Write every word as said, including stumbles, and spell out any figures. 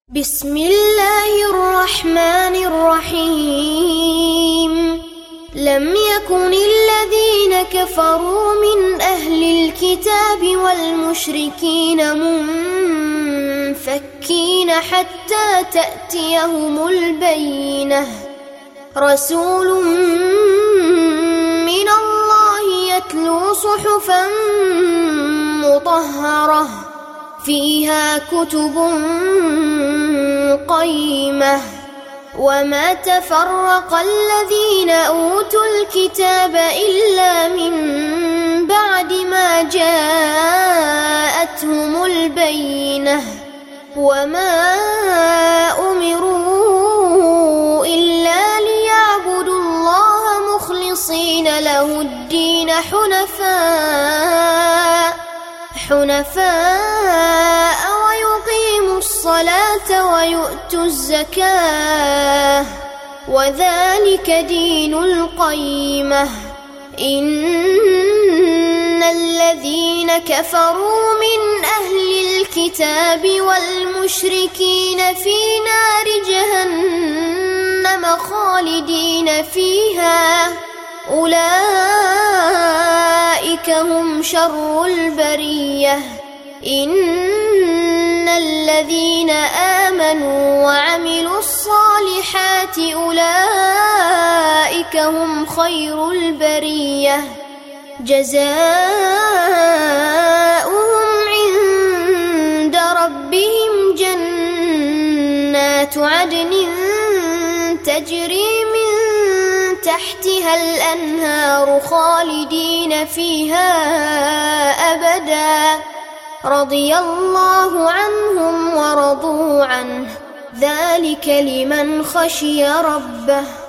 بسم الله الرحمن الرحيم لم يكن الذين كفروا من أهل الكتاب والمشركين منفكين حتى تأتيهم البينة رسول من الله يتلو صحفا مطهرة فيها كتب قيمة وما تفرق الذين أوتوا الكتاب إلا من بعد ما جاءتهم البينة وما أمروا إلا ليعبدوا الله مخلصين له الدين حنفاء حنفاء ويقيموا الصلاة ويؤتوا الزكاة وذلك دين القيمة إن الذين كفروا من أهل الكتاب والمشركين في نار جهنم خالدين فيها أولئك هم شر البرية إن الذين آمنوا وعملوا الصالحات أولئك هم خير البرية جزاؤهم عند ربهم جنات عدن تجري من تحتها الأنهار خالدين فيها أبدا رضي الله عنهم ورضوا عنه ذلك لمن خشي ربه.